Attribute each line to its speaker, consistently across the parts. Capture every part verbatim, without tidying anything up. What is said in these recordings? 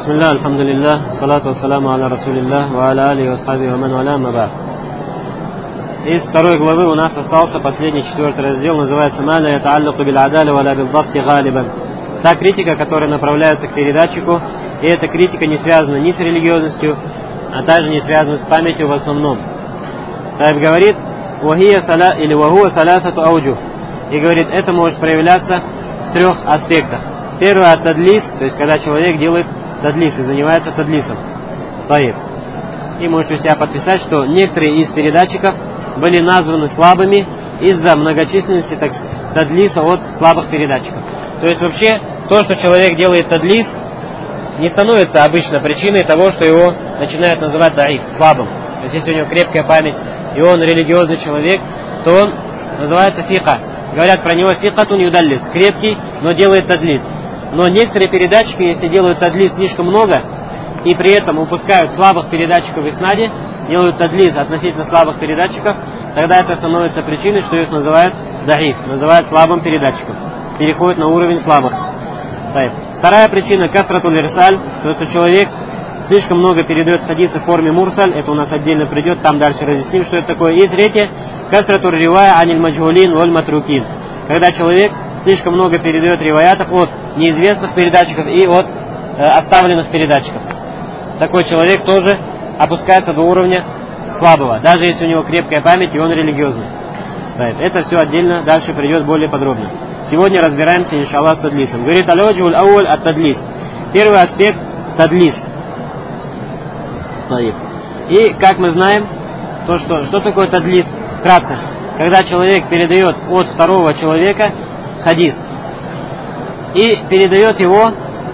Speaker 1: Бисмилля, альхамдулиллах, салату вассаламу аля расулиллах, ва аля али ва асхаби ва ман валя, ама ба'д. Из второй главы у нас остался последний, четвертый раздел, называется «Ма ла ятааллаку бил адаля ва ла бил дабти галибан». Та критика, которая направляется к передатчику, и эта критика не связана ни с религиозностью, а также не связана с памятью в основном. Таиб говорит, «Вахия сала» или «Вахуа саласату ауджу». И говорит, это может проявляться в трех аспектах. Первое – тадлис, то есть когда человек делает тадлис и занимается тадлисом. Таиб. И можете у себя подписать, что некоторые из передатчиков были названы слабыми из-за многочисленности так, тадлиса от слабых передатчиков. То есть вообще то, что человек делает тадлис, не становится обычно причиной того, что его начинают называть даиф, слабым. То есть если у него крепкая память и он религиозный человек, то он называется фика. Говорят про него фикатун юдаллис, крепкий, но делает тадлис. Но некоторые передатчики, если делают тадлис слишком много и при этом упускают слабых передатчиков в иснаде, делают тадлис относительно слабых передатчиков, тогда это становится причиной, что их называют даиф, называют слабым передатчиком. Переходит на уровень слабых. Вторая причина – кафратуль ирсаль, то есть человек слишком много передает хадисы в форме мурсаль, это у нас отдельно придет, там дальше разъясним, что это такое. И третье – кафратуль ривая аниль маджгулин воль матрукин, когда человек слишком много передает риваятов от неизвестных передатчиков и от э, оставленных передатчиков. Такой человек тоже опускается до уровня слабого, даже если у него крепкая память и он религиозный. Это все отдельно дальше придет более подробно. Сегодня разбираемся, иншаллах, с тадлисом. Говорит, аль-ваджхуль ауаль ат-тадлис. Первый аспект – тадлис. И, как мы знаем, то, что, что такое тадлис? Вкратце. Когда человек передает от второго человека хадис и передает его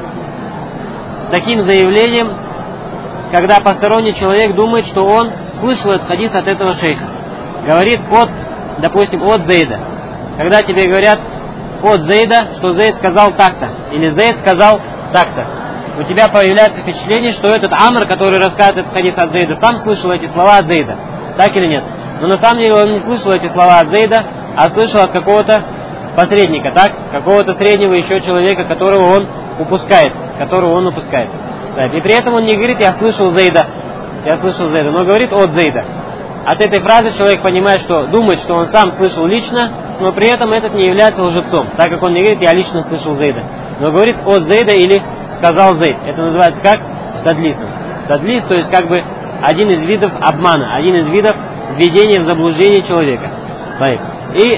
Speaker 1: таким заявлением, когда посторонний человек думает, что он слышал этот хадис от этого шейха. Говорит от, допустим, от Зейда. Когда тебе говорят от Зейда, что Зейд сказал так-то, или Зейд сказал так-то, у тебя появляется впечатление, что этот Амр, который рассказывает этот хадис от Зейда, сам слышал эти слова от Зейда. Так или нет? Но на самом деле он не слышал эти слова от Зейда, а слышал от какого-то посредника, так? Какого-то среднего еще человека, которого он упускает, которого он упускает. Так. И при этом он не говорит, я слышал Зейда, я слышал Зейда, но говорит от Зейда. От этой фразы человек понимает, что думает, что он сам слышал лично, но при этом этот не является лжецом, так как он не говорит, я лично слышал Зейда, но говорит от Зейда или сказал Зейд. Это называется как? Тадлисом. Тадлис, то есть как бы один из видов обмана, один из видов введения в заблуждение человека. Так. И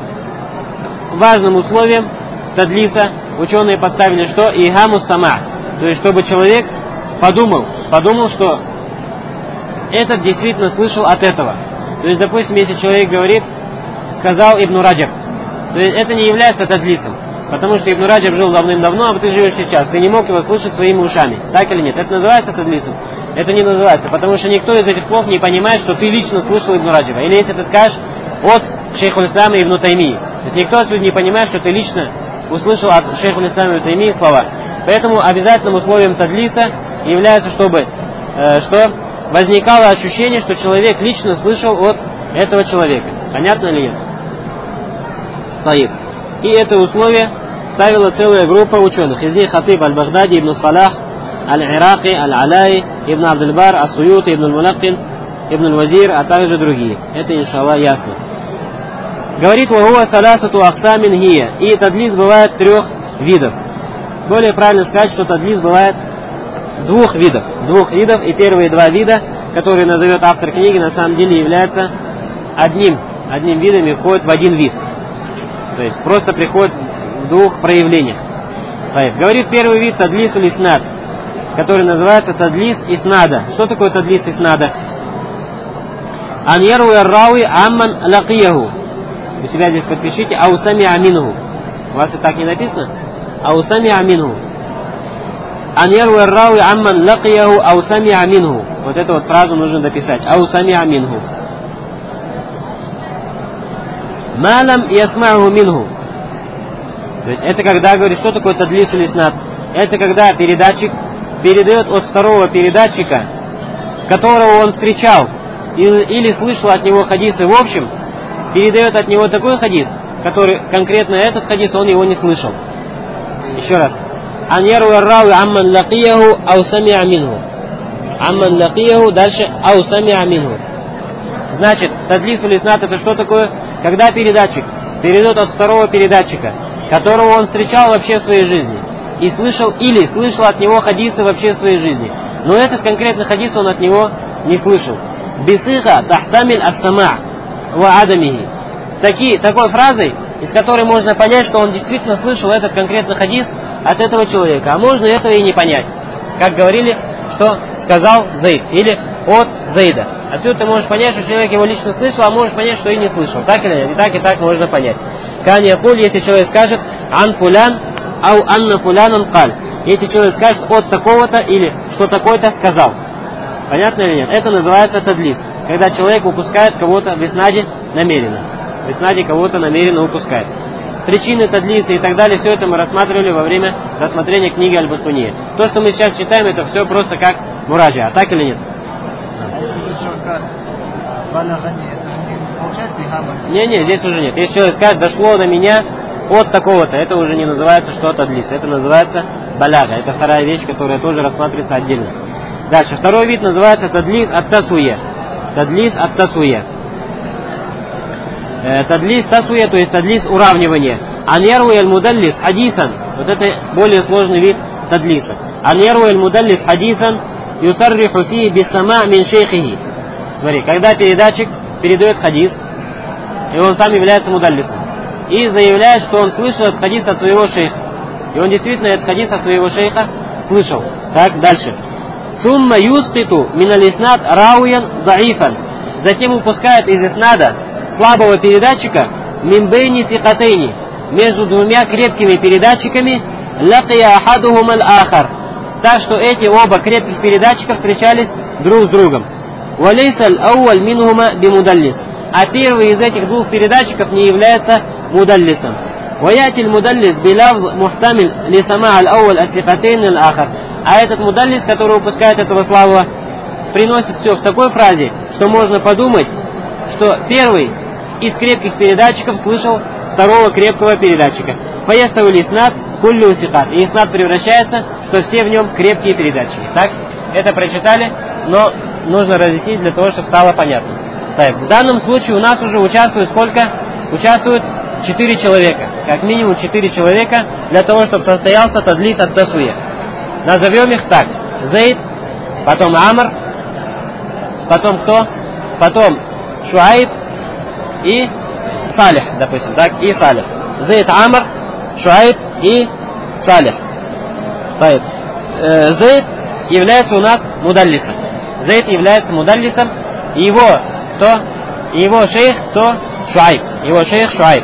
Speaker 1: важным условием тадлиса ученые поставили что? Ихамус сама. То есть чтобы человек подумал, подумал, что этот действительно слышал от этого. То есть, допустим, если человек говорит, сказал Ибн Раджаб, то есть это не является тадлисом, потому что Ибн Раджаб жил давным-давно, а ты живешь сейчас, ты не мог его слышать своими ушами, так или нет? Это называется тадлисом? Это не называется, потому что никто из этих слов не понимает, что ты лично слышал Ибн Раджаба. Или если ты скажешь от шейху ислама Ибн Таймии, то есть никто отсюда не понимает, что ты лично услышал от шейху ислама Ибн Таймии слова. Поэтому обязательным условием тадлиса является, чтобы э, что возникало ощущение, что человек лично слышал от этого человека. Понятно ли нет? Таиб. И это условие ставила целая группа ученых. Из них Хатиб аль-Багдади, Ибн Салах, аль-Ираки, аль-Алай, Ибн Абдул-Бар, ас-Суюти, Ибн аль-Мулаккин, Ибн аль-Вазир, а также другие. Это, иншаллах, ясно. Говорит, «Вахуа саласату аксамин хия». И тадлис бывает трех видов. Более правильно сказать, что тадлис бывает двух видов. Двух видов. И первые два вида, которые назовет автор книги, на самом деле являются одним, одним видом и входят в один вид. То есть просто приходит в двух проявлениях. Говорит, первый вид тадлис улиснад, который называется тадлис иснада. Что такое тадлис иснада? Ан яру яррауи амман лакияху. У себя здесь подпишите аусами аминху. У вас и так не написано? Аусами аминху. Ан яру яррауи амман лакияху аусами аминху. Вот эту вот фразу нужно дописать. Аусами аминху. Малам ясмаху минху. То есть это когда, говорит, что такое тадлис улиснад? Это когда передатчик передает от второго передатчика, которого он встречал или, или слышал от него хадисы в общем, передает от него такой хадис, который конкретно этот хадис он его не слышал. Еще раз. ан ярви ар-рави амман лакияху ау самиа минху. Амман лакияху, дальше ау самиа минху. Значит, тадлисуль иснад это что такое? Когда передатчик передает от второго передатчика, которого он встречал вообще в своей жизни, и слышал, или слышал от него хадисы вообще в своей жизни, но этот конкретный хадис он от него не слышал. Бисиха тахтамиль ас-сама' ва адамихи. Таки, такой фразой, из которой можно понять, что он действительно слышал этот конкретный хадис от этого человека. А можно этого и не понять. Как говорили, что сказал Зейд, или от Зейда. Отсюда ты можешь понять, что человек его лично слышал, а можешь понять, что и не слышал. Так или нет? И так, и так можно понять. Кан якуль, если человек скажет ан фулян, ау анна фулянан каль. Если человек скажет от такого-то, или что такой-то сказал. Понятно или нет? Это называется тадлис. Когда человек упускает кого-то в иснаде намеренно. В иснаде кого-то намеренно упускает. Причины тадлиса и так далее, все это мы рассматривали во время рассмотрения книги Аль-Баттунья. То, что мы сейчас читаем, это все просто как мураджа. А так или нет? Не-не, здесь уже нет. Если человек скажет, дошло до меня от такого-то, это уже не называется что тадлис. Это называется баляга. Это вторая вещь, которая тоже рассматривается отдельно. Дальше. Второй вид называется тадлис ат-тасуя. Тадлис ат-тасуя. Тадлис тасуя, то есть тадлис уравнивания. Аньяру аль-мудаллис хадисан. Вот это более сложный вид тадлиса. Аньяру аль-мудаллис хадисан юсарриху фи бисама мин шейхихи. Смотри, когда передатчик передает хадис, и он сам является мудаллисом, и заявляет, что он слышал этот хадис от своего шейха. И он действительно этот хадис от своего шейха слышал. Так, дальше. Сумма юскиту миналь иснад рауян даифан. Затем упускает из иснада слабого передатчика мимбейни фикатейни, между двумя крепкими передатчиками, лакия ахадухум аль-ахар, так что эти оба крепких передатчика встречались друг с другом. Валейса аль-ауаль минхума бимудаллис, а первый из этих двух передатчиков не является мудаллисом. Ваятиль мудаллис билавз мухтамиль лисама аль-ауаль астикатейн аль-ахар, а этот мудаллис, который упускает этого слабого, приносит все в такой фразе, что можно подумать, что первый из крепких передатчиков слышал второго крепкого передатчика. Пояставил иснад куллю сикат. И иснад превращается, что все в нем крепкие передатчики. Так, это прочитали, но нужно разъяснить для того, чтобы стало понятно. Так, в данном случае у нас уже участвует сколько? Участвуют четыре человека. Как минимум четыре человека для того, чтобы состоялся тадлис ат-тасуя. Назовем их так. Зейд, потом Амр, потом кто? Потом Шуайб и Салих, допустим, так, и Салих. Зейд, Амр, Шуайб и Салих. Так. Зейд является у нас мудаллисом. Зейд является мудаллисом, и его кто? И его шейх кто? Шуайб. Его шейх Шуайб.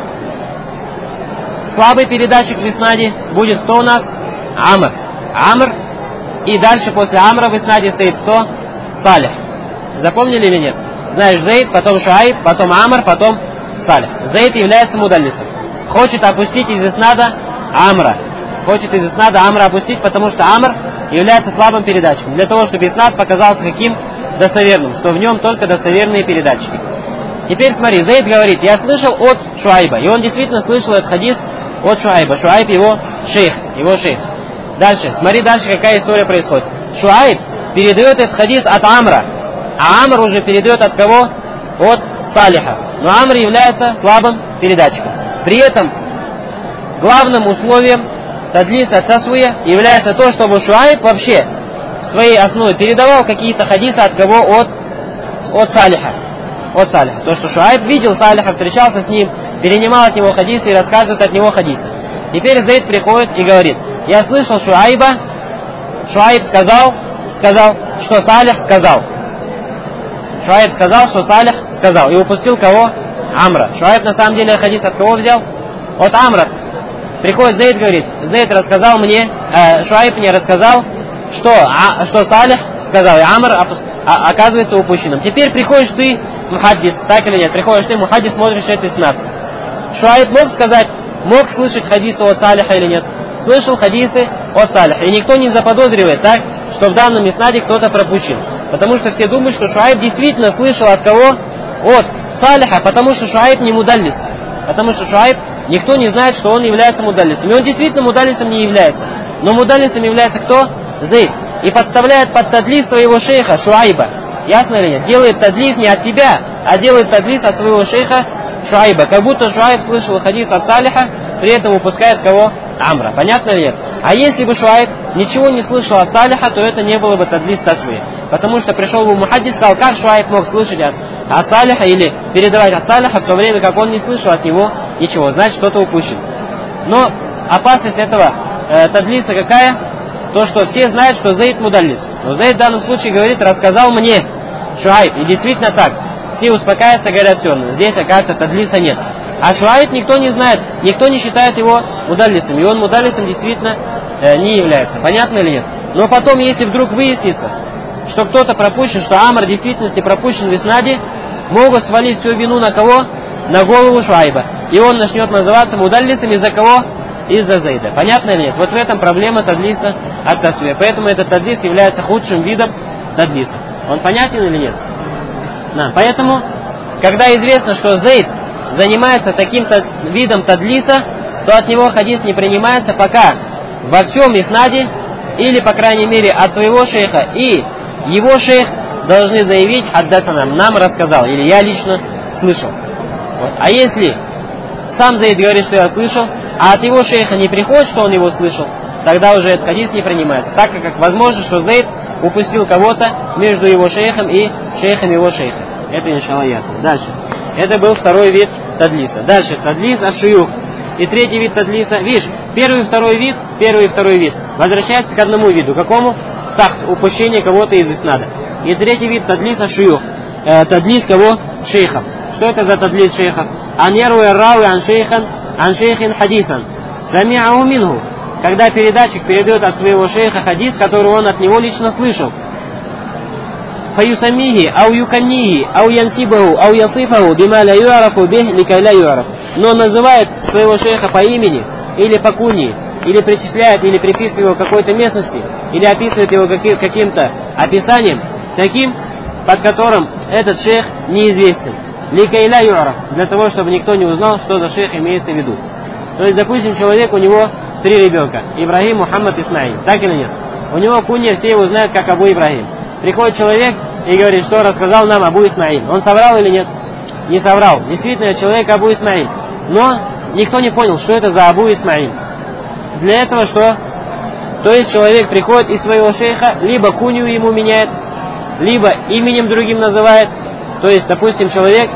Speaker 1: Слабый передатчик в иснаде будет кто у нас? Амр. Амр. И дальше после Амра в иснаде стоит кто? Салих. Запомнили или нет? Знаешь, Зейд, потом Шуайб, потом Амр, потом Салих. Зейд является мудаллисом. Хочет опустить из иснада Амра. Хочет из иснада Амра опустить, потому что Амр является слабым передатчиком. Для того, чтобы иснад показался каким? Достоверным. Что в нем только достоверные передатчики. Теперь смотри, Зейд говорит, я слышал от Шуайба. И он действительно слышал этот хадис от Шуайба. Шуайб его шейх. Его шейх. Дальше. Смотри дальше, какая история происходит. Шуайб передает этот хадис от Амра. А Амр уже передает от кого? От Салиха. Но Амр является слабым передатчиком. При этом главным условием тадлиса тасуя является то, чтобы Шуайб вообще в своей основе передавал какие-то хадисы от кого? От, от Салиха. От Салиха. То, что Шуайб видел Салиха, встречался с ним, перенимал от него хадисы и рассказывает от него хадисы. Теперь Зейд приходит и говорит, я слышал Шуайба, Шуайб сказал, сказал, что Салих сказал. Шуайб сказал, что Салих сказал. И упустил кого? Амра. Шуайб на самом деле хадис от кого взял? От Амра. Приходит Зейд, говорит, Зейд рассказал мне, э, Шуайб мне рассказал, что, а, что Салих сказал, и Амр опус, а, оказывается упущенным. Теперь приходишь ты, мухаддис, так или нет? Приходишь ты, мухаддис, смотришь этот иснад. Шуайб мог сказать, мог слышать хадисы от Салиха или нет? Слышал хадисы от Салиха. И никто не заподозривает, так, что в данном иснаде кто-то пропущен. Потому что все думают, что Шуайб действительно слышал от кого? От Салиха, потому что Шуайб не мудаллис. Потому что Шуайб, никто не знает, что он является мудаллисом. И он действительно мудаллисом не является. Но мудаллисом является кто? Зейд. И подставляет под тадлис своего шейха Шуайба. Ясно ли нет? Делает тадлис не от себя, а делает тадлис от своего шейха Шуайба. Как будто Шуайб слышал хадис от Салиха, при этом упускает кого? Амра. Понятно ли нет? А если бы Шуайб ничего не слышал от Салиха, то это не было бы тадлис тасвия. Потому что пришел бы мухаддис и сказал, как Шуайб мог слышать от, от Салиха или передавать от Салиха, в то время как он не слышал от него ничего. Значит, что-то упущено. Но опасность этого э, тадлиса какая? То, что все знают, что Зейд мудаллис. Но Зейд в данном случае говорит, рассказал мне Шуайб. И действительно так. Все успокаиваются, говорят, все, здесь, оказывается, тадлиса нет. А Шуайб никто не знает, никто не считает его мудаллисом. И он мудаллисом действительно э, не является. Понятно или нет? Но потом, если вдруг выяснится, что кто-то пропущен, что Амр в действительности пропущен в иснаде, могут свалить всю вину на кого? На голову Шуайба. И он начнет называться мудаллисом из-за кого? Из-за Зейда. Понятно или нет? Вот в этом проблема тадлиса от тасвия. Поэтому этот тадлис является худшим видом тадлиса. Он понятен или нет? Да. Поэтому, когда известно, что Зейд занимается таким-то видом тадлиса, то от него хадис не принимается, пока во всем иснаде, или, по крайней мере, от своего шейха и его шейх должны заявить, хаддасана, нам рассказал, или я лично слышал. Вот. А если сам Зейд говорит, что я слышал, а от его шейха не приходит, что он его слышал, тогда уже этот хадис не принимается. Так как возможно, что Зейд упустил кого-то между его шейхом и шейхом его шейха. Это, иншалла, ясно. Дальше. Это был второй вид тадлиса. Дальше. Тадлис аш-шуюх. И третий вид тадлиса. Видишь, первый и второй вид, первый и второй вид возвращается к одному виду. Какому? Сахт. Упущение кого-то из иснада. И третий вид тадлис аш-шуюх. Э, тадлис кого? Шейхов. Что это за тадлис шейхов? Ан яруя рауи ан шейхан, ан шейхин хадисан. Сами'аху минху. Когда передатчик передает от своего шейха хадис, который он от него лично слышал. Фаюсамихи, ау юканнихи, ау янсибаху, ау ясифаху, бима ла юарафу бих, ликай ла юараф. Но называет своего шейха по имени, или по куньи, или причисляет, или приписывает его к какой-то местности, или описывает его каким-то описанием, таким, под которым этот шейх неизвестен. Ликай ла юараф, для того, чтобы никто не узнал, что за шейх имеется в виду. То есть, допустим, человек, у него три ребенка. Ибрагим, Мухаммад, Исмаил. Так или нет? У него кунья, все его знают как Абу Ибрагим. Приходит человек и говорит, что рассказал нам Абу Исмаил. Он соврал или нет? Не соврал. Действительно, человек Абу Исмаил. Но никто не понял, что это за Абу Исмаил. Для этого что? То есть человек приходит из своего шейха, либо кунью ему меняет, либо именем другим называет. То есть, допустим, человек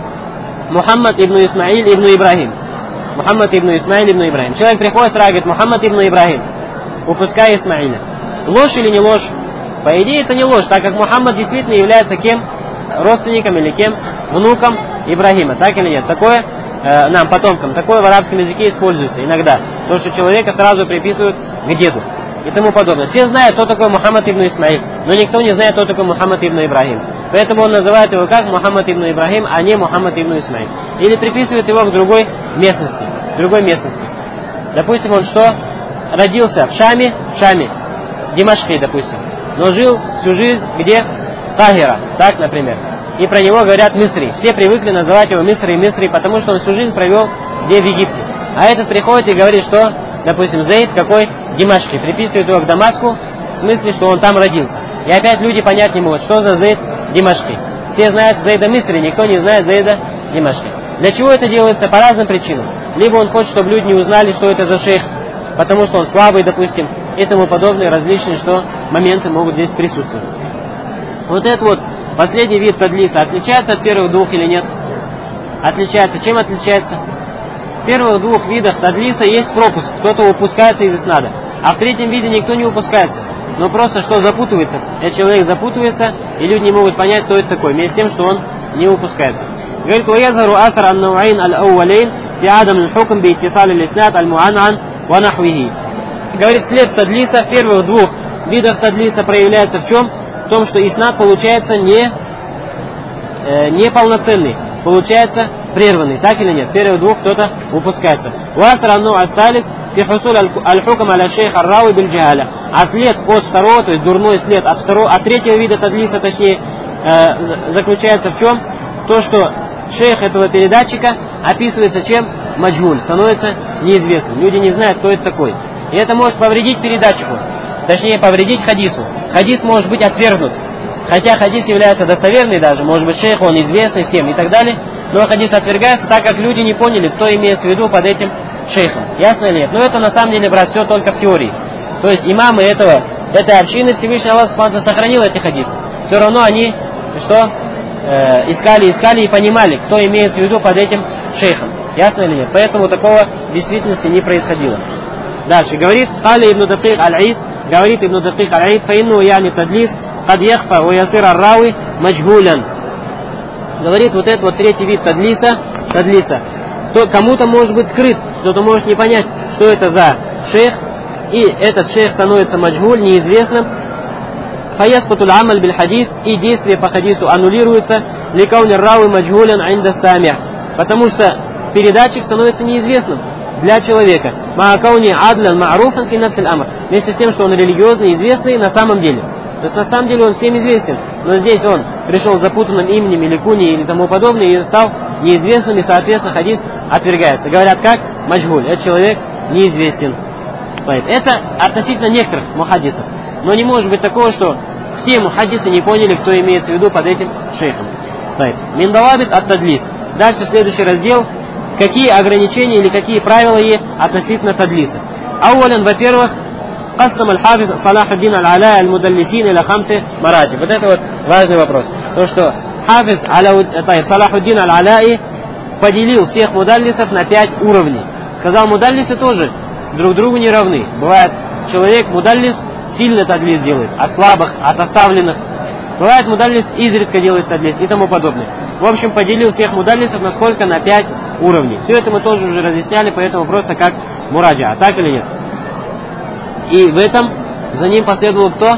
Speaker 1: Мухаммад ибн Исмаил ибн Ибрагим. Мухаммад ибн Исмаил ибн Ибрагим. Человек приходит сразу говорит, Мухаммад ибн Ибрагим, упуская Исмаиля. Ложь или не ложь? По идее это не ложь, так как Мухаммад действительно является кем? Родственником или кем? Внуком Ибрагима. Так или нет? Такое, э, нам, потомкам, такое в арабском языке используется иногда. То, что человека сразу приписывают к деду и тому подобное. Все знают, кто такой Мухаммад ибн Исмаил, но никто не знает, кто такой Мухаммад ибн Ибрагим. Поэтому он называет его как Мухаммад ибн Ибрагим, а не Мухаммад ибн Исмаил. Или приписывает его к другой местности. Другой местности. Допустим, он что? Родился в Шаме, в Шаме, Димашке, допустим. Но жил всю жизнь где? Тахира, так, например. И про него говорят Мисри. Все привыкли называть его Мисри, Мисри, потому что он всю жизнь провел где? В Египте. А этот приходит и говорит, что, допустим, Зейд какой? Димашки. Приписывает его к Дамаску, в смысле, что он там родился. И опять люди понять не могут, что за Зейд Димашки. Все знают Зейда Мисри, никто не знает Зейда Димашки. Для чего это делается? По разным причинам. Либо он хочет, чтобы люди не узнали, что это за шейх, потому что он слабый, допустим, и тому подобные различные что моменты могут здесь присутствовать. Вот этот вот последний вид тадлиса отличается от первых двух или нет? Отличается. Чем отличается? В первых двух видах тадлиса есть пропуск, кто-то упускается из иснада. А в третьем виде никто не упускается. Но просто что запутывается. Этот человек запутывается, и люди не могут понять, кто это такой, вместе с тем, что он не упускается. Говорит, وَيَظْهَرُ أَثَرَ النَّوْعَيْنِ الْأَوَّلَيْنِ فِي عَدَمِ الْحُكْمِ بِإِتِّصَالِ الْإِسْنَادِ الْمُعَنْعَنِ وَنَحْوِهِ. Говорит, след тадлиса в первых двух видах тадлиса проявляется в чем? В том, что иснад получается не, э, неполноценный, получается прерванный, так или нет? В первых двух кто-то упускается. وَأَثَرَ النَّوْعَ الثَّالِثِ في حصول الحكم على الشيخ الراوي بالجهالة. А след от второго, то есть дурной след от второго, от третьего вида тадлиса, точнее, э, заключается в чем? То, что шейх этого передатчика описывается чем? Маджгуль, становится неизвестным. Люди не знают, кто это такой. И это может повредить передатчику, точнее повредить хадису. Хадис может быть отвергнут. Хотя хадис является достоверный даже, может быть шейх, он известный всем и так далее, но хадис отвергается, так как люди не поняли, кто имеется в виду под этим шейхом. Ясно или нет? Но это на самом деле, брат, все только в теории. То есть имамы этого, этой общины, Всевышний Аллах сохранил эти хадисы. Все равно они, что, э, искали, искали и понимали, кто имеется в виду под этим шейхом. Ясно или нет? Поэтому такого в действительности не происходило. Дальше говорит, Али ибн Дакик аль-Аид, говорит ибн Дакик аль-Аид, фаинну яни тадлис, кад яхфа ва ясир ар-рауи маджгулян. Говорит, вот этот вот третий вид тадлиса, тадлиса, то кому-то может быть скрыт, кто-то может не понять, что это за шейх, и этот шейх становится маджгуль, неизвестным. Фаясбатуль амаль биль хадис, и действие по хадису аннулируется, ликауни рауи маджгулян инда самия, потому что передатчик становится неизвестным для человека. Маакауни адлян ма'руфан фи нафсиль амр, вместе с тем, что он религиозный, известный на самом деле. То есть на самом деле он всем известен, но здесь он пришел с запутанным именем или куни или тому подобное и стал неизвестным, и соответственно хадис отвергается. Говорят как? Маджгуль. Этот человек неизвестен. Это относительно некоторых мухаддисов. Но не может быть такого, что все мухаддисы не поняли, кто имеется в виду под этим шейхом. Миндалабит ат-тадлис. Дальше следующий раздел. Какие ограничения или какие правила есть относительно тадлиса. Ауалян, во-первых, قسم الحافظ صلاح الدين العلاء المدلسين إلى خمس مراتب. Вот это вот важный вопрос. То, что Хафиз Салахуддин аль-Аляи поделил всех мудаллисов на пять уровней. Сказал, мудаллисы тоже друг другу не равны. Бывает, человек мудаллис сильно тадлис делает, от слабых, от оставленных. Бывает, мудаллис изредка делает тадлис и тому подобное. В общем, поделил всех мудаллисов на сколько? На пять уровней. Все это мы тоже уже разъясняли, поэтому просто как мураджа. Так или нет? И в этом за ним последовал кто?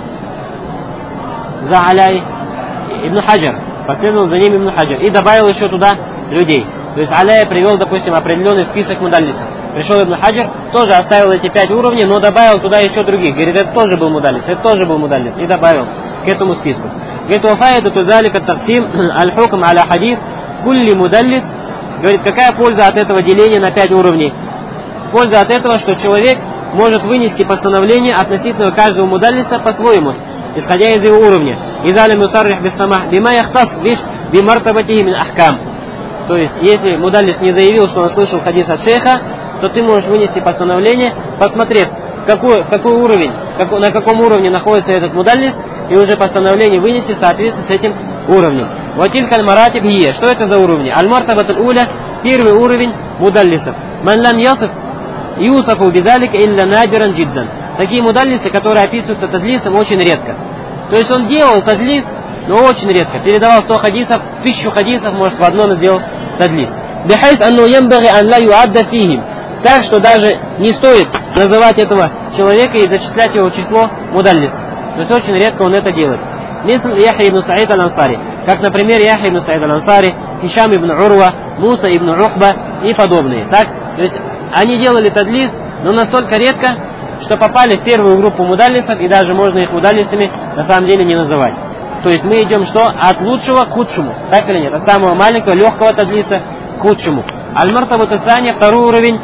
Speaker 1: За Аляй ибн Хаджар. Последовал за ним ибн Хаджар. И добавил еще туда людей. То есть Аляй привел, допустим, определенный список мудаллисов. Пришел ибн Хаджар, тоже оставил эти пять уровней, но добавил туда еще других. Говорит, это тоже был мудаллис, это тоже был мудаллис. И добавил к этому списку. Говорит, вафаиду тузалика таксим аль-хукм аля хадис кулли мудаллис. Говорит, какая польза от этого деления на пять уровней? Польза от этого, что человек может вынести постановление относительно каждого мудаллиса по-своему, исходя из его уровня. Идалим юсаррих бис-самах бима яхтас биш бимартабатихи мин ахкам. То есть, если мудаллис не заявил, что он слышал хадис от шейха, то ты можешь вынести постановление, посмотрев, какой, какой уровень, как, на каком уровне находится этот мудаллис, и уже постановление вынести в соответствии с этим уровнем. Ватиль маратиб хие. Что это за уровни? Аль-мартабатуль уля, первый уровень мудаллисов. Ман лам ясиф Юсафу бидалика илля надиран джиддан. Такие мудаллисы, которые описываются тадлисом, очень редко. То есть он делал тадлис, но очень редко. Передавал сто хадисов, тысячу хадисов, может в одном сделал тадлис. Бихайс анну ямбаги ан ла юадда фихим. Так что даже не стоит называть этого человека и зачислять его в число мудаллиса. То есть очень редко он это делает. Мисл Яхья ибн Саид аль-Ансари. Как, например, Яхья ибн Саид аль-Ансари, Хишам ибн Урва, Муса ибн Ухба и подобные. Так? То есть они делали тадлис, но настолько редко, что попали в первую группу мудаллисов, и даже можно их мудаллисами на самом деле не называть. То есть мы идем что? От лучшего к худшему. Так или нет? От самого маленького, легкого тадлиса к худшему. Аль-Мартабу Тасания, второй уровень.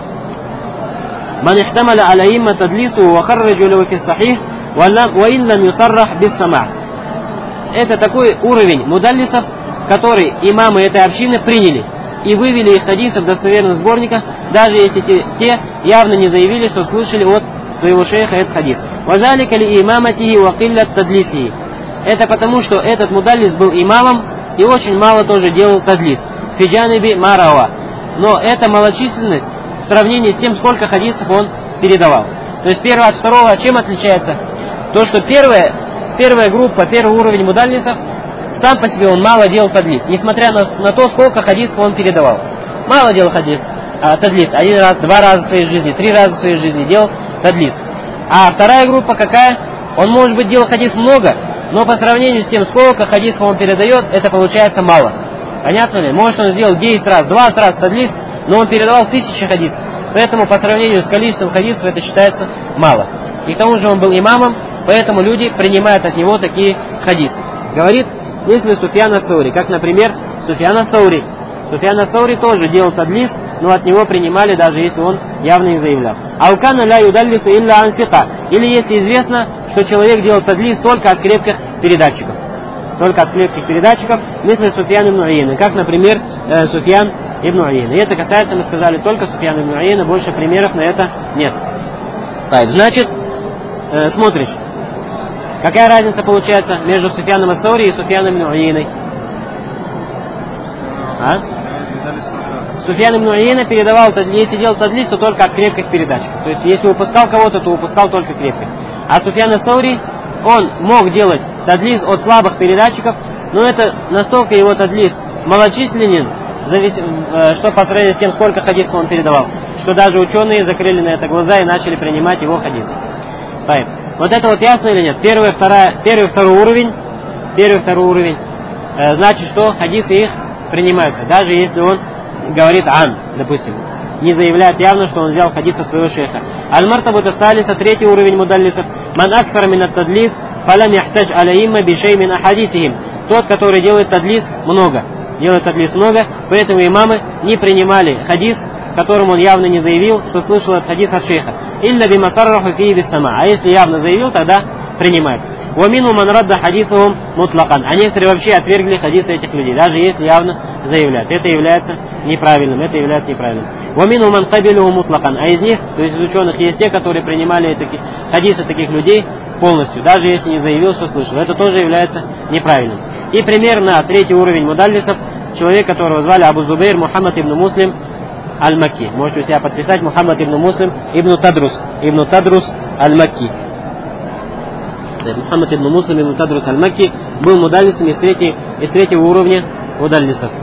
Speaker 1: Ман ихтамаля аляимма тадлису ва харраджу лаву фи сахих ва ин лам юсаррах бис сама'. Это такой уровень мудаллисов, который имамы этой общины приняли и вывели их хадисы в достоверных сборниках, даже если те, те явно не заявили, что слышали от своего шейха этот хадис. Вазалика ли имаматихи ва киллат тадлисихи. Это потому, что этот мудаллис был имамом и очень мало тоже делал тадлис. Фиджаниби марава. Но эта малочисленность в сравнении с тем, сколько хадисов он передавал. То есть первое от второго чем отличается? То, что первая, первая группа, первый уровень мудаллисов, сам по себе он мало делал тадлис, несмотря на, на то, сколько хадисов он передавал. Мало делал хадис, а, тадлис. Один раз, два раза в своей жизни, три раза в своей жизни делал тадлис. А вторая группа какая? Он, может быть, делал хадис много, но по сравнению с тем, сколько хадисов он передает, это получается мало. Понятно ли? Может, он сделал десять раз, двадцать раз тадлис, но он передавал тысячи хадисов. Поэтому по сравнению с количеством хадисов это считается мало. И к тому же он был имамом, поэтому люди принимают от него такие хадисы. Говорит, если Суфьян ас-Саури, как, например, Суфьян ас-Саури. Суфьян ас-Саури тоже делал тадлис, но от него принимали, даже если он явно не заявлял. Аукана ля юдаллису илля ансика. Или если известно, что человек делал тадлис только от крепких передатчиков. Только от крепких передатчиков, мысли Суфьян ибн Уейна, как, например, э, Суфьян ибн Уейна. И это касается, мы сказали, только Суфьян ибн Уейна, больше примеров на это нет. Так, значит, э, смотришь, какая разница получается между Суфьяном ас-Саури и Суфьяном ибн Уейной? А? Суфьян ибн Уейна передавал, если делал тадлис, то только от крепких передатчиков. То есть, если упускал кого-то, то упускал только крепких. А Суфьян ас-Саури, он мог делать тадлис от слабых передатчиков, но это настолько его тадлис малочисленен, что по сравнению с тем, сколько хадисов он передавал, что даже ученые закрыли на это глаза и начали принимать его хадисы. Вот это вот ясно или нет? Первый, вторая, первый, второй уровень, первый, второй уровень, э, значит, что хадисы их принимаются, даже если он говорит ан, допустим, не заявляет явно, что он взял хадис от своего шейха. Аль-Мартабу Тасталиса, третий уровень мудаллисов, ман акфар мин ат-тадлис, фалам яхтадж алейимма бишей мин ахадисихим. Тот, который делает тадлис много, делает тадлис много, поэтому имамы не принимали хадис, которым он явно не заявил, что слышал этот хадис от шейха. Илля бимасарраху фии биссама. А если явно заявил, тогда принимает. Уамину ман радда хадисахум мутлакан. А некоторые вообще отвергли хадисы этих людей, даже если явно заявляют. Это является неправильным, это является неправильным. Уамину ман кабилуху мутлакан. А из них, то есть из ученых, есть те, которые принимали таки, хадисы таких людей полностью, даже если не заявил, что слышал. Это тоже является неправильным. И примерно третий уровень мудаллисов, человек, которого звали Абу Зубейр Мухаммад ибн Муслим Аль-Макки. Можете у себя подписать Мухаммад ибн Муслим ибн Тадрус. Ибн Тадрус Аль-Макки. Мухаммад ибн Муслим ибн Тадрус Аль-Макки был мудаллисом из, третьей, из третьего уровня мудаллисов.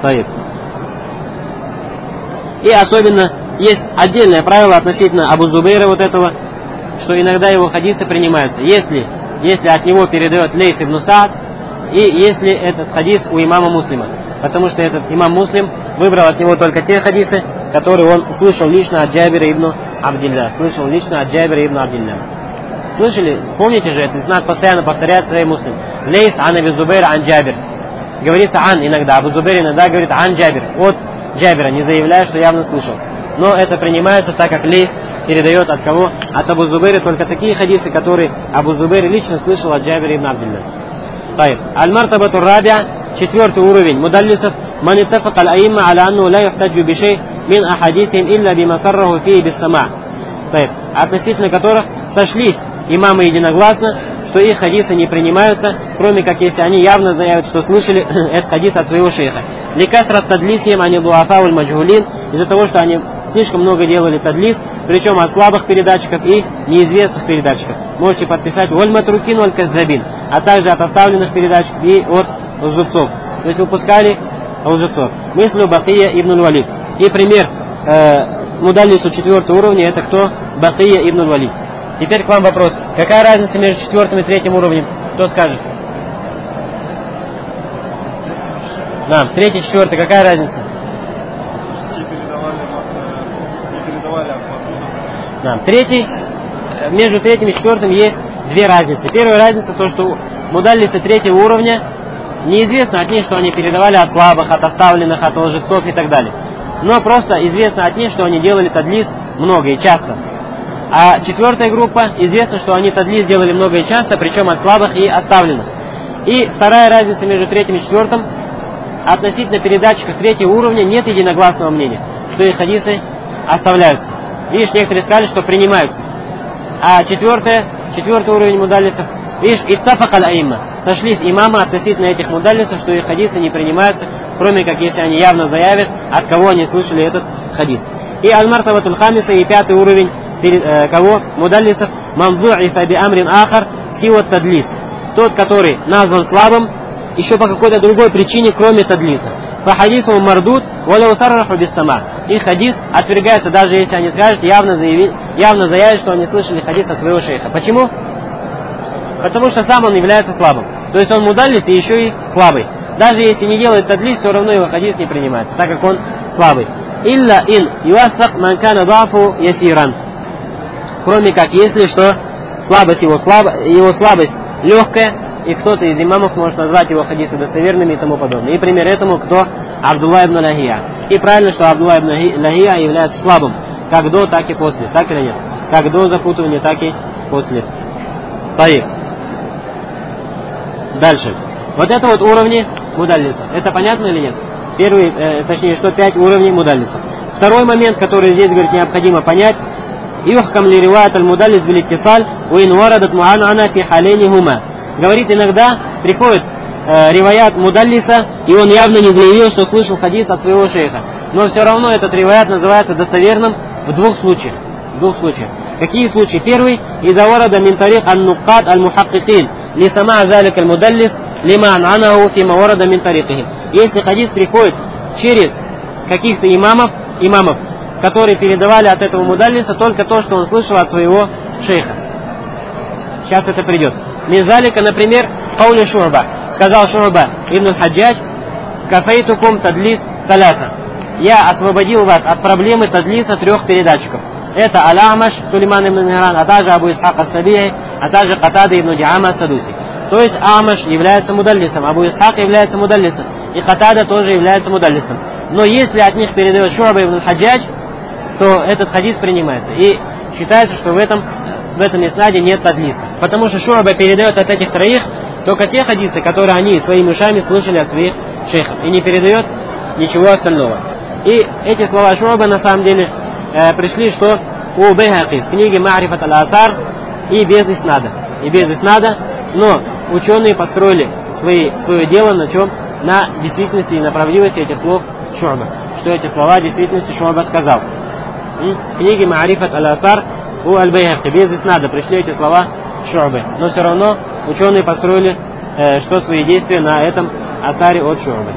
Speaker 1: И особенно есть отдельное правило относительно Абу Зубейра вот этого, что иногда его хадисы принимаются, если, если от него передает Лейс ибн Саад, и если этот хадис у имама Муслима. Потому что этот имам Муслим выбрал от него только те хадисы, которые он слышал лично от Джабира ибн Абдилля. Слышал лично от Джабира ибн Абдилля. Слышали? Помните же, этот знак постоянно повторяет своей Муслим. Лейс ан Аби Зубейр ан Джабир. Говорится ан иногда. Абу Зубейр иногда говорит ан Джабир. От Джабира, не заявляя, что явно слышал. Но это принимается, так как Лейс передает от кого? От Абу Зубейра только такие хадисы, которые Абу Зубейр лично слышал от Джабира ибн Абдилля. Аль-Мартабату Рабиа. Четвертый уровень мудаллисов. Ман иттафак аль-аимма аля анну ла юхтаджу бишей мин ахадисихим илля бимасарраху фии биссама. Относительно которых сошлись имамы единогласно, что их хадисы не принимаются, кроме как если они явно заявят, что слышали этот хадис от своего шейха. Ликасрат тадлисихим ани дуафа уль маджгулин. Из-за того, что они слишком много делали тадлис, причем от слабых передатчиков и неизвестных передатчиков. Можете подписать валь матрукин валь каздабин, а также от оставленных передатчиков и от лжецов. То есть выпускали лжецов. Мыслю Бакия ибн Валид. И пример э, мудаллису четвертого уровня, это кто? Бакия ибн Валид. Теперь к вам вопрос. Какая разница между четвертым и третьим уровнем? Кто скажет? Да, третий, четвертый, какая разница? Да, третий, между третьим и четвертым есть две разницы. Первая разница то, что мудаллисы третьего уровня неизвестно от них, что они передавали от слабых, от оставленных, от лжецов и так далее. Но просто известно от них, что они делали тадлис много и часто. А четвертая группа, известно, что они тадлис делали много и часто, причем от слабых и оставленных. И вторая разница между третьим и четвертым, относительно передатчиков третьего уровня нет единогласного мнения, что их хадисы оставляются. Видишь, некоторые сказали, что принимаются. А четвертое, четвертый уровень мудаллисов, видишь, иттафак аль-аимма. Сошлись имамы относительно этих мудаллисов, что их хадисы не принимаются, кроме как если они явно заявят, от кого они слышали этот хадис. И аль-мартабатуль хамиса, и пятый уровень перед, э, кого? Мудаллисов, манду'ифа би амрин ахар сива тадлис. Тот, который назван слабым, еще по какой-то другой причине, кроме тадлиса. Фа хадису мардут, валя усарраху биссама. Их хадис отвергается, даже если они скажут, явно, заяви, явно заявят, что они слышали хадис от своего шейха. Почему? Потому что сам он является слабым. То есть он мудаллис и еще и слабый. Даже если не делает тадлис, все равно его хадис не принимается, так как он слабый. Илля ин юасфак манкана дафу ясиран. Кроме как, если что, слабость его, слабо, его слабость легкая, и кто-то из имамов может назвать его хадисы достоверными и тому подобное. И пример этому кто? Абдулла ибн Лахия. И правильно, что Абдулла ибн Лахия является слабым, как до, так и после. Так или нет? Как до запутывания, так и после. Таиб. Дальше. Вот это вот уровни мудаллиса. Это понятно или нет? Первый, э, точнее, что пять уровней мудаллиса. Второй момент, который здесь, говорит, необходимо понять. Юхкам ли риваят аль-мудаллис билиттисаль, уин варадат муанана фи халейни хума. Говорит, иногда приходит э, риваят мудаллиса, и он явно не заявил, что слышал хадис от своего шейха. Но все равно этот риваят называется достоверным в двух случаях. В двух случаях. Какие случаи? Первый, ида варада мин тарих ан-нуккат аль-мухаккикин ли сама залик аль-мудаллис лима ан'анаху фима варада мин тарихихи. Если хадис приходит через каких-то имамов, имамов, которые передавали от этого мудаллиса только то, что он слышал от своего шейха. Сейчас это придет. Мизалика, например, каули Шу'ба. Сказал Шу'ба ибн Хаджадж, кафейтукум тадлис салата. Я освободил вас от проблемы тадлиса трех передатчиков. Это Аль-Амаш, Сулейман ибн Мигран, а также Абу Исхак ас-Сабии, а также Катада ибн Диама ас-Садуси. То есть Амаш является мудаллисом, Абу Исхак является мудаллисом, и Катада тоже является мудаллисом. Но если от них передает Шу'ба ибн Хаджадж, то этот хадис принимается. И считается, что в этом, в этом иснаде нет тадлиса. Потому что Шу'ба передает от этих троих только те хадисы, которые они своими ушами слышали от своих шейхов. И не передает ничего остального. И эти слова Шу'ба на самом деле э, пришли, что у Байхаки в книге Ма'рифат аль-Асар и без иснада. И без иснада, но ученые построили свои, свое дело на чем? На действительности и на правдивости этих слов Шу'ба. Что эти слова в действительности Шу'ба сказал. В книге Ма'рифат аль-Асар у Аль-Байхаки без иснада пришли эти слова Шу'бы. Но все равно ученые построили э, что свои действия на этом асаре от Шу'бы.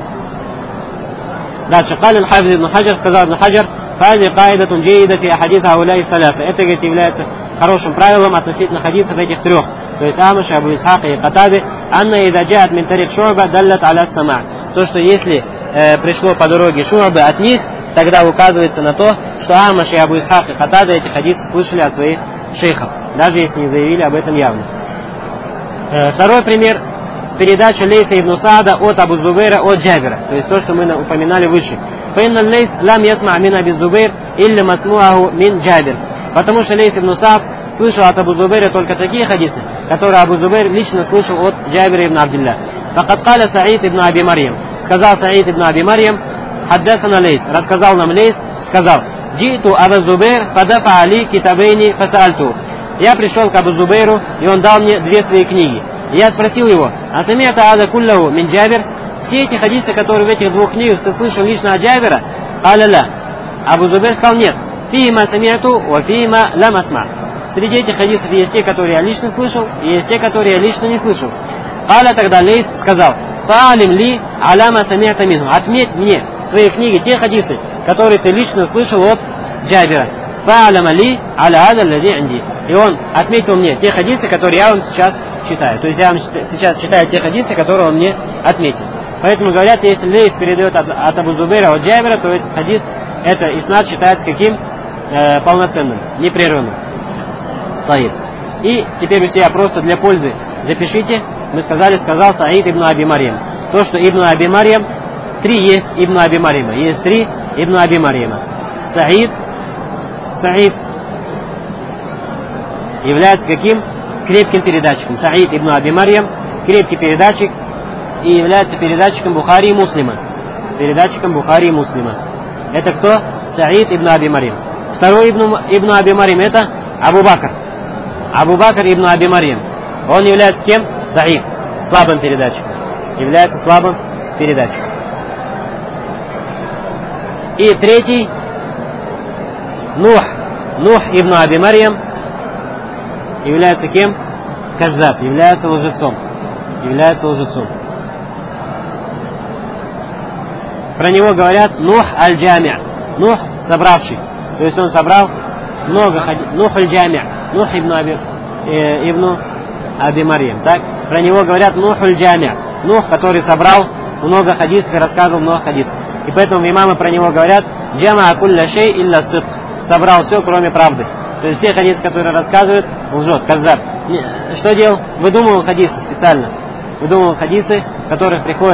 Speaker 1: Дальше. Кали аль-Хафиз ибн Хаджар, сказал ибн Хаджар, «Фази каидатун джейда фи ахадита ауляй саляса». Это, говорит, является хорошим правилом относительно хадисов этих трех. То есть Амаша, Абу Исхака и Катады. «Анна ида джаат мин тарик Шу'ба даллат аля сама». То, что если э, пришло по дороге Шу'бы от них, тогда указывается на то, что Амаш и Абу Исхак и Катада эти хадисы слышали от своих шейхов, даже если не заявили об этом явно. Э, второй пример. Передача Лейса ибн Саада от Абу Зубейра от Джабира. То есть то, что мы упоминали выше. Фаинна Лейс лам ясма мин Аби Зубейр илля масмуаху мин Джабир. Потому что Лейс ибн Саад слышал от Абу Зубейра только такие хадисы, которые Абу Зубейр лично слышал от Джабира ибн Абдилля. Факад каля Саид ибн Аби Марьям. Сказал Саид ибн Аби Марьям, хаддасана Лейс. Рассказал нам Лейс, сказал, джиту Абу Зубейр фадафа али китабейни фасаальту. Я пришел к Абу Зубейру, и он дал мне две свои книги. Я спросил его, а сами'та ада куллаху мин Джабир? Все эти хадисы, которые в этих двух книгах ты слышал лично от Джабира? Аля-ля. Абу Зубейр сказал, нет. Фима сами'ту, ва фима лам асма. Среди этих хадисов есть те, которые я лично слышал, и есть те, которые я лично не слышал. Аля тогда Лейс сказал, фаалим ли аляма сами'та минху. Отметь мне в своей книге те хадисы, которые ты лично слышал от Джабира. Фаалама ли аля ада лади анди. И он отметил мне те хадисы, которые я вам сейчас читаю. То есть я вам сейчас читаю те хадисы, которые он мне отметил. Поэтому говорят, если Лейс передает от, от Абу Зубейра, от Джабира, то этот хадис, это иснад считается каким? Э, полноценным, непрерывным. Таиб. И теперь у себя просто для пользы запишите. Мы сказали, сказал Саид ибн Аби Марьям. То, что ибн Аби Марьям, три есть ибн Аби Марьяма. Есть три ибн Аби Марьяма. Саид, Саид является каким? Крепким передатчиком. Саид ибн Аби Марьям, крепкий передатчик, и является передатчиком Бухари и Муслима. Передатчиком Бухари и Муслима. Это кто? Саид ибн Аби Марьям. Второй ибн, ибн Аби Марьям это Абу Бакр. Абу Бакр ибн Аби Марьям. Он является кем? Даиф. Слабым передатчиком. Является слабым передатчиком. И третий Нух. Нух ибн Аби Марьям является кем? Каззаб. Является лжецом. Является лжецом. Про него говорят Нух аль-Джами'. Нух собравший. То есть он собрал много хадисов. Нух аль-Джами'. Нух ибн Аби, э, ибн Аби Марьям. Так? Про него говорят Нух аль-Джами'. Нух, который собрал много хадисов и рассказывал много хадисов. И поэтому имамы про него говорят Джама кулля шей илля сидк. Собрал все, кроме правды. То есть все хадисы, которые рассказывают, лжет, каззаб. Что делал? Выдумывал хадисы специально. Выдумывал хадисы, в которых приходят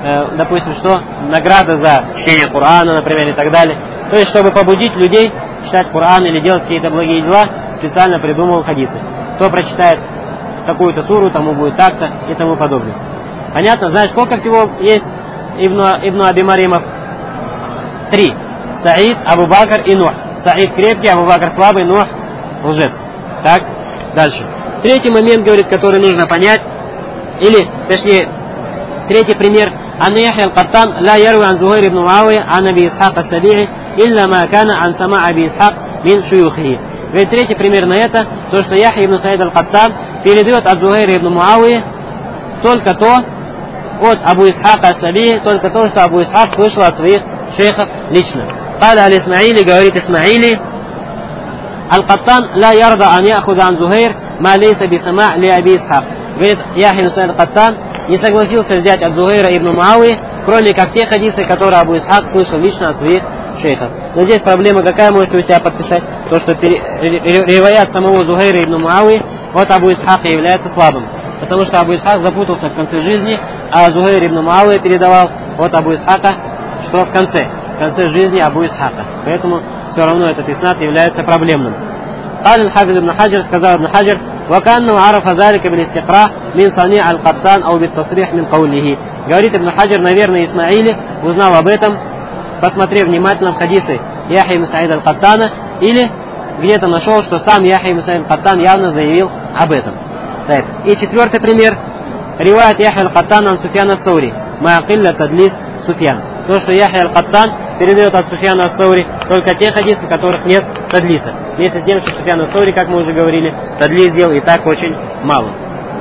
Speaker 1: э, допустим, что награда за чтение Корана, например, и так далее. То есть, чтобы побудить людей читать Коран или делать какие-то благие дела, специально придумал хадисы. Кто прочитает такую-то суру, тому будет так-то и тому подобное. Понятно? Знаешь, сколько всего есть Ибн, Ибн Аби Маримов? Три. Саид, Абу Бакр и Нух. Саид крепкий, Абу Бакр слабый, Нух лжец. Так, дальше. Третий момент, говорит, который нужно понять, или, точнее, третий пример. أن يحيى القطان لا يروي عن زهير بن معاوية عن أبي إسحاق السبيعي إلا ما كان عن سماع أبي إسحاق من شيوخه. Говорит, третий пример на это, то, что Яхья ибн Саид аль-Каттан передает от Зухайра ибн Муавии только то, от Абу Исхака ас-Сабии, только то, что Абу Исхак слышал от своих шейхов лично. قال الإسماعيلي, говорит Исмаили, Аль-Каттан لا يرضى أن يأخذ عن زهير ما ليس بسماع لأبي إسحاق. Говорит, Яхья ибн Саид аль-Каттан не согласился взять от Зухайра ибн Муавии, кроме как те хадисы, которые Абу Исхак слышал лично от своих шейхов. Но здесь проблема какая, можете у себя подписать, то, что риваят самого Зухайра ибн Муавии от Абу Исхака является слабым. Потому что Абу Исхак запутался в конце жизни, а Зухайр ибн Муавия передавал от Абу Исхака, что в конце, в конце жизни Абу Исхака. Поэтому все равно этот иснад является проблемным. قال الحافظ ابن حجر, сказал ابن حجر, وكأنه عرف ذلك بالاستقراء من صنيع القطان أو بالتصريح من قوله. Говорит ибн Хаджар, наверное, Исмаили узнал об этом, посмотрев внимательно в хадисы Яхья ибн Саида аль-Каттана, или где-то нашел, что сам Яхья ибн Саид аль-Каттан явно заявил об этом. Так. И четвертый пример. Риваят Яхья аль-Каттан ан Суфьяна ас-Саури. Ма килля тадлис Суфьян. То, что Яхья аль-Каттан передает от Суфьяна ас-Саури только те хадисы, в которых нет тадлиса. Вместе с тем, что Суфьян ас-Саури, как мы уже говорили, тадлис делал и так очень мало.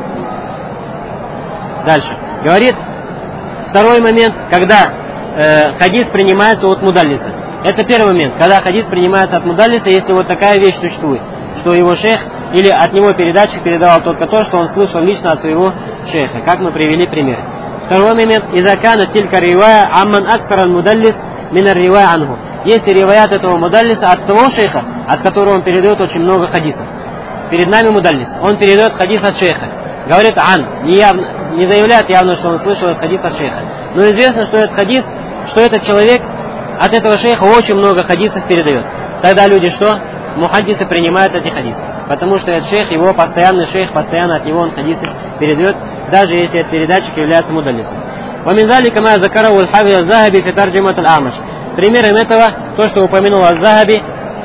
Speaker 1: Дальше. Говорит второй момент, когда э, хадис принимается от мудаллиса. Это первый момент, когда хадис принимается от мудаллиса, если вот такая вещь существует, что его шейх или от него передатчик передавал только то, что он слышал лично от своего шейха, как мы привели пример. Второй момент. Иза кана тилька ривая амман аксар аль-мудаллис мин ривая анху. Если риваят этого мудаллиса от того шейха, от которого он передает очень много хадисов. Перед нами мудаллис. Он передает хадис от шейха. Говорит ан. Не, явно, не заявляет явно, что он слышал этот хадис от шейха. Но известно, что этот хадис, что этот человек от этого шейха очень много хадисов передает. Тогда люди что? Мухаддисы принимают эти хадисы. Потому что этот шейх, его постоянный шейх, постоянно от него он хадисы передает, даже если этот передатчик является мудаллисом. ومن ذلك ما ذكره الحافظ الذهبي في ترجمة الأعمش. Примером этого то, что упомянул Аз-Захаби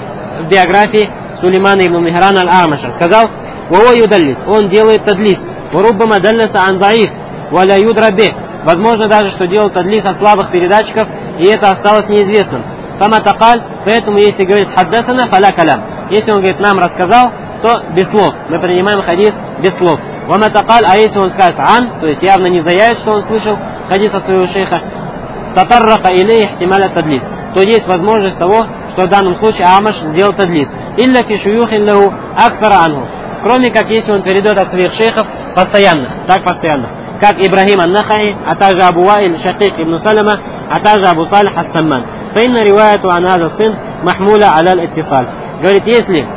Speaker 1: в биографии Сулеймана ибн Михрана аль-Амаша. Сказал: «Вова юдаллис», он делает тадлис. «Варуббама далласа ан даиф, валя юдра бе». Возможно даже, что делал тадлис от слабых передатчиков, и это осталось неизвестным. Фама такаль, поэтому если говорит хаддасана, фаля калям. Если он говорит нам рассказал, то без слов. Мы принимаем хадис без слов. Вама такаль, а если он скажет ан, то есть явно не заявит, что он слышал хадис от своего шейха, татаррака илей ихтималя тадлис, то есть возможность того, что в данном случае Амаш сделал тадлис. Илля фи шуюхин лаху аксара анху. Кроме как если он перейдет от своих шейхов постоянных, так постоянных, как Ибрахим ан-Нахаи, а также Абу Ваиль Шакик ибн Салама, а также Абу Салих ас-Самман. Фаинна риваяту ан хаза синф махмуля аля аль-иттисаль. Говорит, если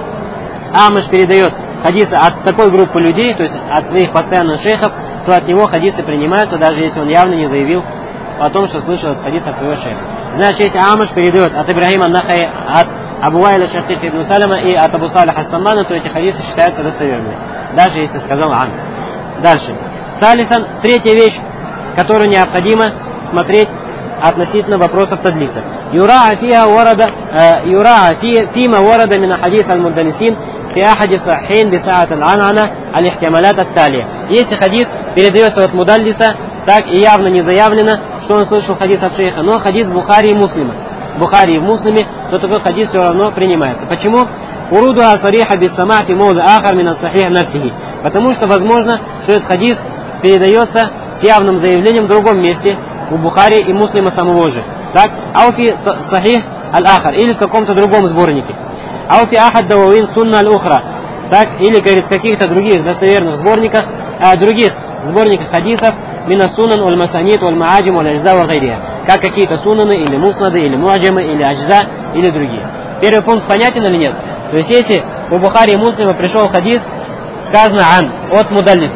Speaker 1: Амаш передает хадисы от такой группы людей, то есть от своих постоянных шейхов, то от него хадисы принимаются, даже если он явно не заявил о том, что слышал этот хадис от своего шейха. Значит, если Амаш передает от Ибрахима ан-Нахаи, от Абу Ваиля Шакик ибн Салама и от Абу Салих ас-Саммана, то эти хадисы считаются достоверными, даже если сказал Ан. Дальше. Салисан, третья вещь, которую необходимо смотреть относительно вопросов тадлиса. Юраа фиха варада, юраа фима варада мин хадис аль-мудаллисин фи ахади сахихин би саат аль-анана аль-ихтималят ат-талия. Если хадис передается от мудаллиса, так и явно не заявлено, что он слышал хадис от шейха, но хадис Бухари и Муслима. Бухари и в Муслиме, то такой хадис все равно принимается. Почему? Урудуа сариха бис самати моуда ахар мин ас-сахих нафсихи. Потому что возможно, что этот хадис передается с явным заявлением в другом месте, у Бухари и Муслима самого же. Так? Ауфи сахих аль-ахар, или в каком-то другом сборнике. Ауфи ахад дававин сунна аль-ухра. Так? Или, говорит, в каких-то других достоверных сборниках, а, других сборниках хадисов, мина сунан, уль-масанит, уль-мааджим, уль-аджза, ва-гайрия. Как какие-то сунаны, или муснады, или муаджимы, или аджза, или другие. Первый пункт понятен или нет? То есть, если у Бухари и Муслима пришел хадис, сказано ан, от мудаллиса,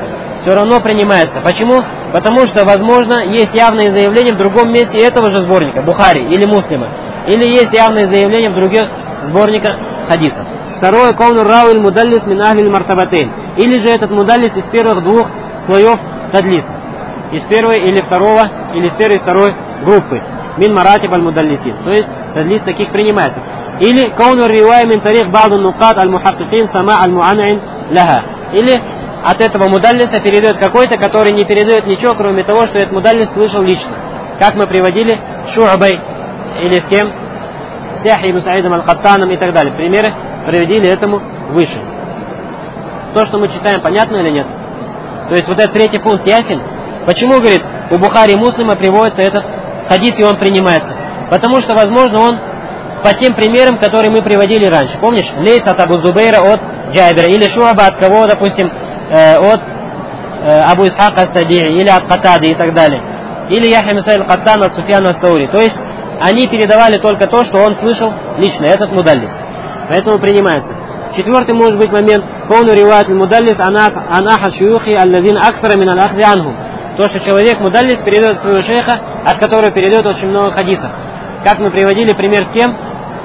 Speaker 1: все равно принимается. Почему? Потому что, возможно, есть явные заявления в другом месте этого же сборника, Бухари или Муслима. Или есть явные заявления в других сборниках хадисов. Второе, каунур рауиль мудаллис мин ахлиль мартабатейн. Или же этот мудаллис из первых двух слоев тадлиса. Из первой или второго, или из первой и второй группы. Мин маратиб аль-мудаллисин. То есть тадлис таких принимается. Или каунур ривай мин тарих ба'ду нукат аль-мухаккикин сама аль-му'ан'ин ляха. Или от этого мудаллиса передает какой-то, который не передает ничего, кроме того, что этот мудаллис слышал лично. Как мы приводили Шу'бай или с кем? С Яхьей ибн Саидом аль-Каттаном и так далее. Примеры приводили этому выше. То, что мы читаем, понятно или нет? То есть вот этот третий пункт ясен. Почему, говорит, у Бухари и Муслима приводится этот хадис и он принимается? Потому что, возможно, он по тем примерам, которые мы приводили раньше. Помнишь? Лейс от Абу Зубейра от Джабира. Или Шу'ба от кого, допустим, э, от э, Абу Исхака ас-Саби'и. Или от Катады и так далее. Или Яхья ибн Саид аль-Каттан от Суфьяна ас-Саури. То есть они передавали только то, что он слышал лично, этот мудаллис. Поэтому принимается. Четвертый может быть момент. Кауну риваат аль-мудаллис ан ахад шуюхи аллазин аксара мин аль-ахзи анхум. То, что человек мудаллис передает своего шейха, от которого передает очень много хадисов. Как мы приводили пример с кем?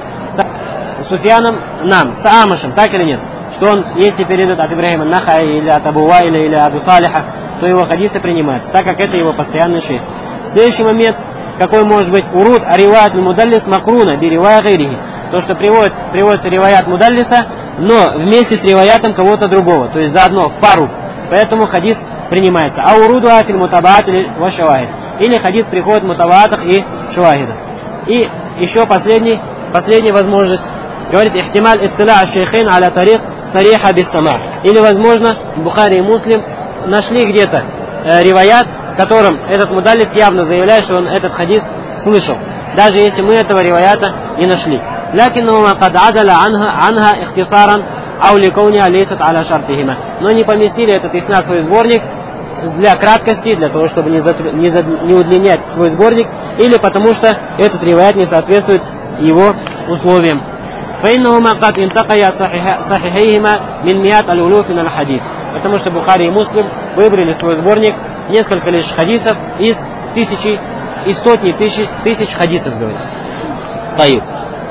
Speaker 1: С Суфьяном нам, с Амашем, так или нет? Что он, если передает от Ибрахима Нахай или от Абу Вайля или Абу Салиха, то его хадисы принимаются, так как это его постоянный шейх. Следующий момент, какой может быть? Уруд ариваат аль-мудаллис макруна би ривая гайрихи. То, что приводит, приводится риваят мудаллиса, но вместе с риваятом кого-то другого, то есть заодно, в пару. Поэтому хадис принимается. А уруду афиль мутабаат или вашавахид. Или хадис приходит в мутабаатах и шавахидах. И еще последний, последняя возможность. Говорит, ихтималь иттиля аш-шейхин аля тарих сариха бис сама. Или, возможно, Бухари и Муслим нашли где-то э, риваят, в котором этот мудаллис явно заявляет, что он этот хадис слышал. Даже если мы этого риваята не нашли. لكنهما قد عدل عنها عنها اختصارا أو لكونها ليست على شرطهما. Но не поместили этот иснад в свой сборник для краткости, для того, чтобы не, затру... не, за... не удлинять свой сборник, или потому что этот риваят не соответствует его условиям. فإنهما قد انتقيا صحيحيهما من مئات الألوف من الحديث. Потому что Бухари и Муслим выбрали свой сборник несколько лишь хадисов из тысячи, из сотни тысяч, тысяч хадисов, говорит. Таиб.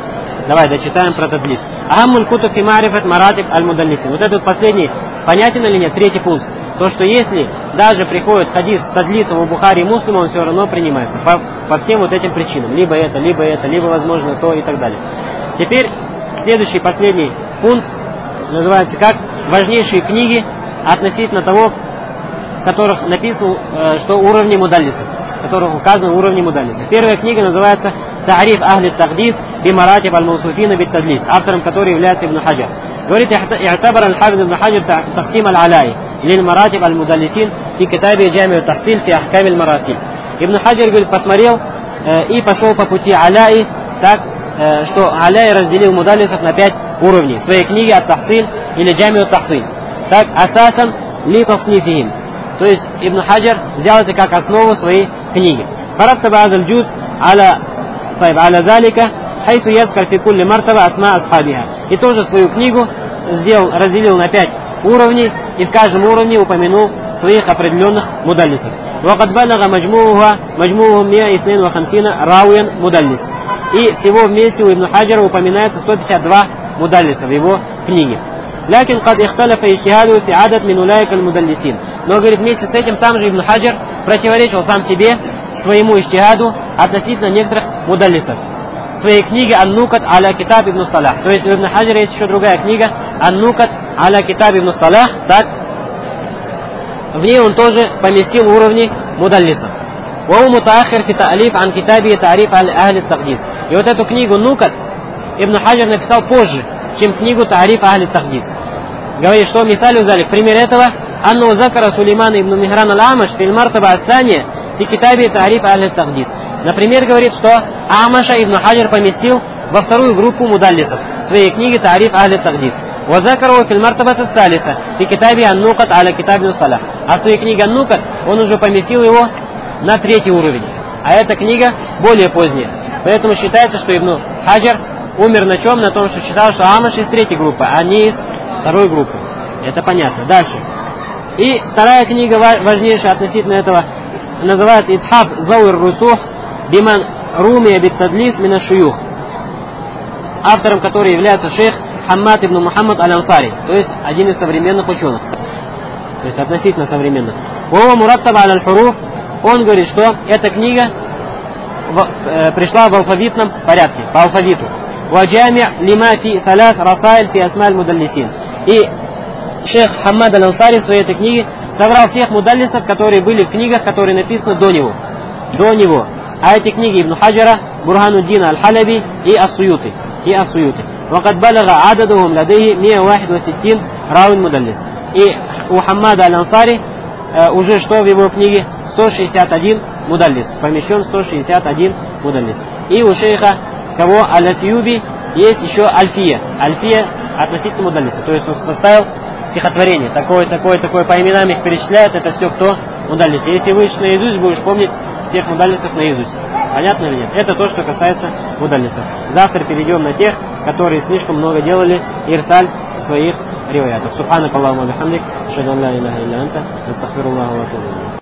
Speaker 1: Давай дочитаем про тадлис. Ахаммуль кутуб фи ма'рифат маратиб аль-мудаллисин. Вот этот последний понятен или нет? Третий пункт. То, что если даже приходит хадис с тадлисом у Бухари и Муслима, он все равно принимается. По, по всем вот этим причинам. Либо это, либо это, либо возможно то и так далее. Теперь следующий, последний пункт называется как важнейшие книги относительно того, в которых написано, что уровни мудаллисов, в которых указаны уровни мудаллисов. Первая книга называется «Та'риф ахли тагдис би маратиб аль-маусуфина бит тадлис», автором которой является Ибн Хаджар. Говорит, «И'табар аль-хафиз Ибн Хаджар таксим аль-алай лиль маратиб аль-мудаллисин фи китабе джами'у тахсиль фи ахкам аль-марасиль». Ибн Хаджар, говорит, посмотрел э, и пошел по пути Аляи, так, э, что Аляи разделил мудаллисов на пять уровней. В своей книге «Ат-Тахсиль» или «Джами'у тахсиль». Так, асасан ли таснифихим. То есть Ибн Хаджар взял это как основу своей книги. Фараттаба азаль джуз аля طيب على ذلك حيث يذكر في كل مرتبة أسماء أصحابها. И тоже свою книгу сделал, разделил на пять уровней и в каждом уровне упомянул своих определенных мудаллисов. وقد بلغ مجموعها مجموعهم مئة واثنين وخمسين راويا مدلس. И всего вместе у Ибн Хаджара упоминается сто пятьдесят два мудаллиса в его книге. لكن قد اختلف اجتهاده في عدد من أولئك المدلسين. Но, говорит, вместе с этим сам же Ибн Хаджар противоречил сам себе, своему иджтихаду относительно некоторых мудаллисов. В своей книге «Ан-Нукат аля китаб ибн Салах». То есть у Ибн Хаджара есть еще другая книга «Ан-Нукат аля китаб ибн Салах». Так, в ней он тоже поместил уровни мудаллисов. «Вау мутаахир фи та'алиф ан китаби та'ариф ахли тагдис». И вот эту книгу «Нукат» Ибн Хаджар написал позже, чем книгу «Та'ариф ахли тагдис». Говорит, что мисалю залик. Пример этого «Анну закара Сулейман ибн Михран аль-Амаш фил мартаба ас-сания в китабе «Та'ариф ахли тагдис». Например, говорит, что Амаша Ибн Хаджар поместил во вторую группу мудаллисов в своей книге «Та'ариф ахли тагдис». «Вазакару фил мартабат ас-салиса в китабе ан-Нукат аля китаб ибн Салах». А в своей книге «Ан-Нукат» он уже поместил его на третий уровень. А эта книга более поздняя. Поэтому считается, что Ибн Хаджар умер на чем? На том, что считал, что Амаш из третьей группы, а не из второй группы. Это понятно. Дальше. И вторая книга, важнейшая относительно этого, называется «Итхаф зауир русух биман румия биттадлис мина шуюх», автором которой является шейх Хаммад ибн Мухаммад аль-Ансари, то есть один из современных ученых, то есть относительно современных. Вова мураттаба аль-хуруф, он говорит, что эта книга в, э, пришла в алфавитном порядке, по алфавиту. Ваджами лима фи салат расайль фи асмаль мудаллисин. И шейх Хаммад аль-Ансари в своей этой книге собрал всех мудаллисов, которые были в книгах, которые написаны до него. До него. А эти книги Ибн Хаджара, Бурхануддина аль-Халаби и Ас-Суюти. И Ас-Суюти. وقد بلغ عددهم لديه مئة وواحد وستين راوي مدلس. И у Хаммада аль-Ансари э, уже что в его книге? сто шестьдесят один мудаллис. Помещен сто шестьдесят один мудаллис. И у шейха кого? Аль-Атьюби есть еще Альфия. Альфия относительно мудаллиса. То есть он составил стихотворение. Такое, такое, такое. По именам их перечисляют. Это все кто? Мудаллис. Если выучишь наизусть, будешь помнить всех мудаллисов наизусть. Понятно или нет? Это то, что касается мудаллисов. Завтра перейдем на тех, которые слишком много делали ирсаль в своих риваятах. Субханак Аллахумма бихамдик, ашхаду ан ла илляха илля анта, астагфируллаха ва атубу илейх.